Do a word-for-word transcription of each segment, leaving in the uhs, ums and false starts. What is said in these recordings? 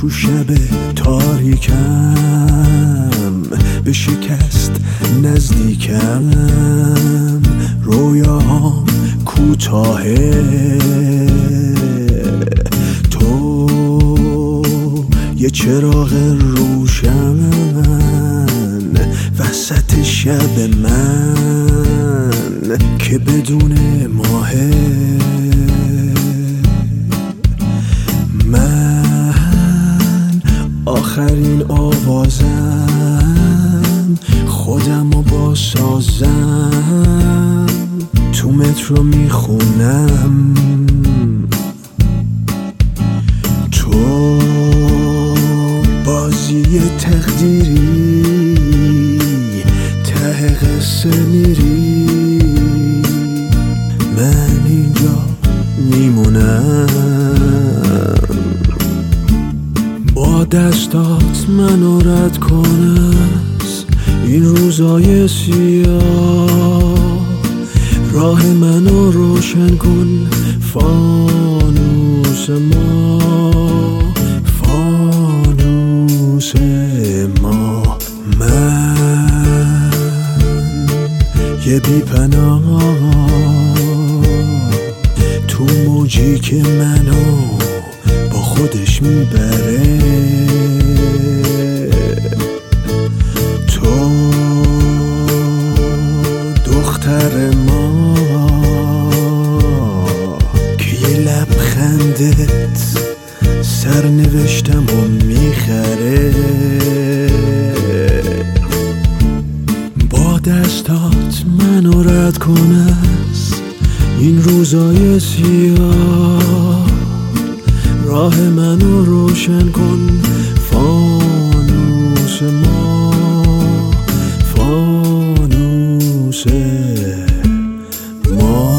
تو شب تاریکم به شکست نزدیکم، رویاهام کوتاهه، تو یه چراغ روشن وسط شب من که بدون ماهه. من آخرین آوازم، خودمو باسازم، تو مترو میخونم، تو بازی تقدیری ته قصه میری، من اینجا میمونم. با دستات منو رد کن از این روزای سیاه، راه منو روشن کن فانوس ما، فانوس ما. من یه بی پناه تو موجی که منو با خودش میبره، تو دختر ما که یه لبخندت سرنوشتم و میخره. با دستات منو رد کن از این روزای سیاه، راه منو روشن کن فانوس ما، فانوس ما.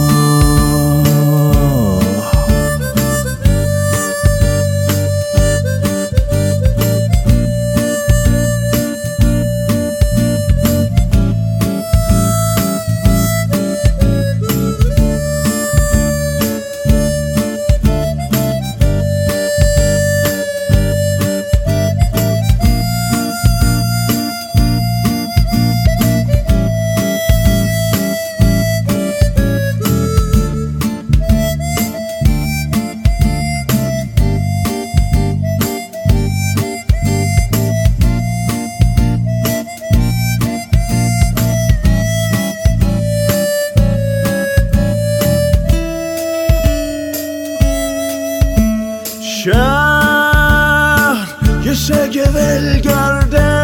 شهر یه سگ ولگرده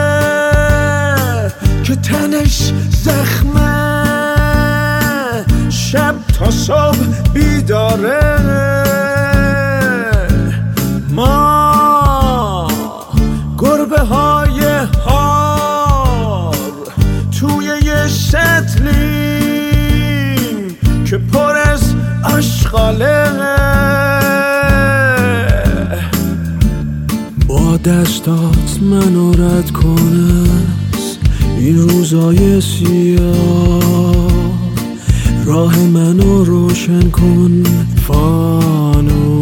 که تنش زخمه، شب تا صبح بیداره. ما گربه های هار توی یه سطلیم که پر از آشغاله. با دستات منو رد کن از این روزای سیاه، راه منو روشن کن فانوس